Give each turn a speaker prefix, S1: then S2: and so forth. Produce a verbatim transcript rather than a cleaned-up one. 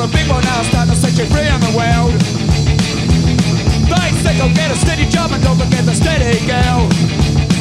S1: big one now, starting to set you free in the world. They say go get a steady job and don't forget the steady girl.